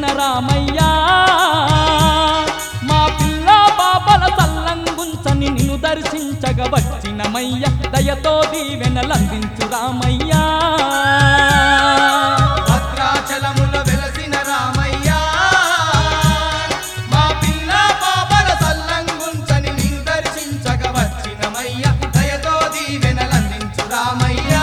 వెలసిన రామయ్యా మా పిల్ల పాపల సల్లంగుంచని నిన్ను దర్శించగ వచ్చినమయ్య దయతో దీవెనలందించు రామయ్యా భద్రాచలములో వెలసిన రామయ్యా మా పిల్ల పాపల సల్లంగుంచని నిన్ను దర్శించగ వచ్చినమయ్య దయతో దీవెనలందించు రామయ్యా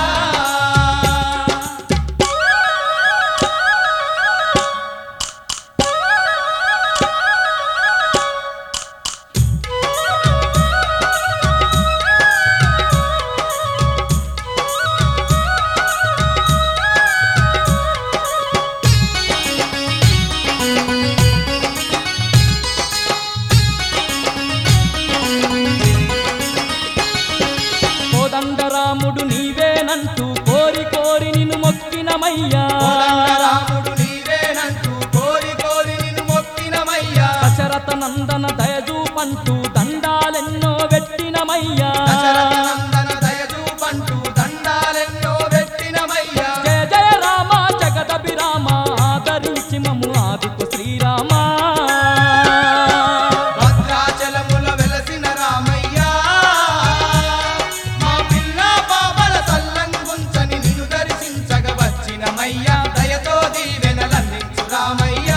కోదండరాముడు నీవేనంటూ కోరి కోరి నిన్ను మొక్కినమయ్యా కోదండరాముడు నీవేనంటూ కోరి కోరి నిన్ను మొక్కినమయ్యా దశరథ నందన దయజూపంటూ దండాలెన్నో పెట్టినమయ్యా దశరథ నందన దయచూపంటూ దండాలెన్నో పెట్టినమయ్యా జయ జయ రామ జగదభిరామ ఆదరించి మమ్ము ఆదుకు శ్రీరామ భద్రాచలములో వెలసిన రామయ్యా మా పిల్ల పాపల సల్లంగుంచని నిన్ను దర్శించగ వచ్చినమయ్యా దయతో దీవెనలందించు రామయ్యా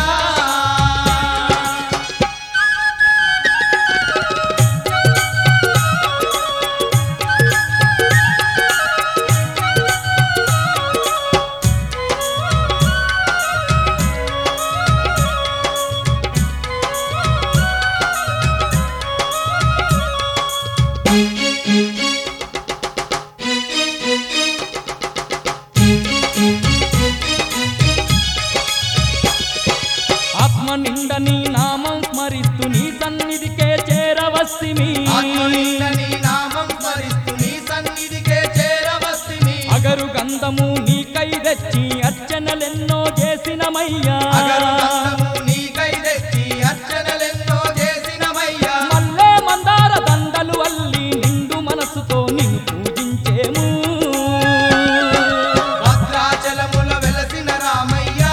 ఆత్మ నిండ నీ నామం స్మరిస్తూ నీ సన్నిధికే చేరవస్తిమి ఆత్మనింద నీ నామం స్మరిస్తూ నీ సన్నిధికే చేరవస్తిమి అగరు గంధము నీకై తెచ్చి అర్చనలెన్నో చేసినమయ్యా అగరు గంధము నీకై తెచ్చి అర్చనలెన్నో చేసినమయ్యా మల్లె మందార దండలు అల్లి నిండు మనసుతో నిన్ను పూజించేము భద్రాచలములో వెలసిన రామయ్యా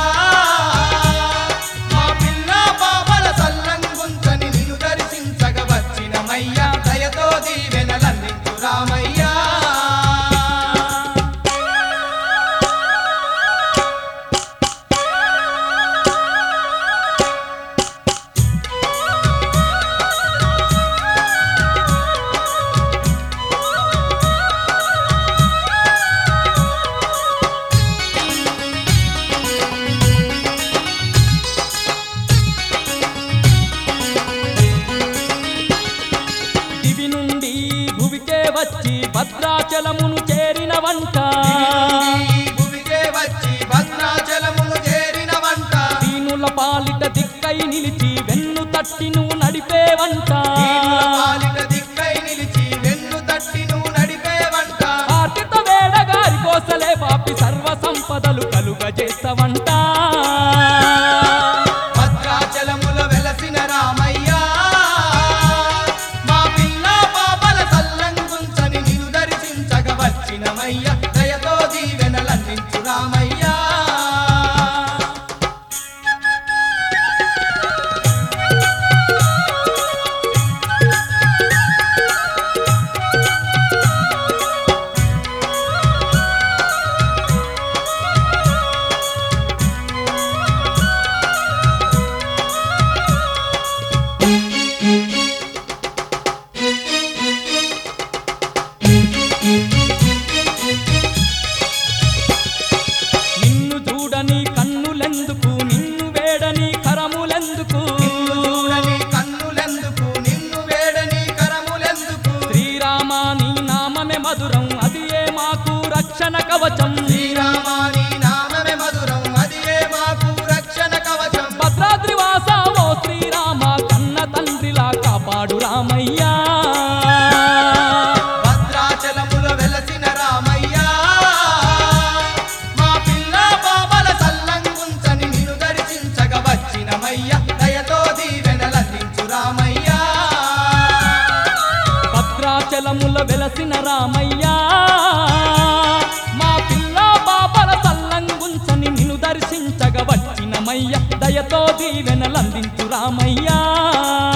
మా పిల్ల పాపల సల్లంగుంచని నిన్ను దర్శించగ వచ్చినమయ్యా దయతో దీవెనలందించు రామయ్యా దివి నుండి భువికే వచ్చి భద్రాచలమును చేరిన వంట ఈ భూమికే వచ్చి భద్రాచలమును చేరిన వంట దీనుల పాలిట దిక్కై నిలిచి వెన్ను తట్టి నువ్వు నడిపే వంట దీనుల పాలిట దిక్కై నిలిచి వెన్ను తట్టి నువ్వు నడిపే వంట ఆర్తిత వేడగారి కోసలే పాపి సర్వ సంపదలు కలుగజేస్తవంట భద్రాచలములో వెలసిన రామయ్యా మా పిల్ల పాపల సల్లంగుంచని నిన్ను దర్శించగ వచ్చినమయ్యా దయతో దీవెనలందించు రామయ్యా నిన్ను చూడని కన్నులెందుకు నిన్ను వేడని కరములెందుకు నిన్ను చూడని కన్నులెందుకు నిన్ను వేడని కరములెందుకు శ్రీరామ నీ నామమే మధురం అది ఏ మాకు రక్షణ కవచం శ్రీరామా నీ నామమే మధురం అది ఏ మాకు రక్షణ కవచం భద్రాద్రి వాస ఓ శ్రీరామ కన్న తండ్రిలా కాపాడు రామయ్యా భద్రాచలములో వెలసిన రామయ్యా మా పిల్ల పాపల సల్లంగుంచని నిన్ను దర్శించగ వచ్చినమయ్యా దయతో దీవెనలందించు రామయ్యా భద్రాచలముల వెలసిన రామయ్యా మా పిల్ల పాపల సల్లంగుంచని నిన్ను దర్శించగ వచ్చినమయ్య దయ దయతో దీవెనలందించు రామయ్యా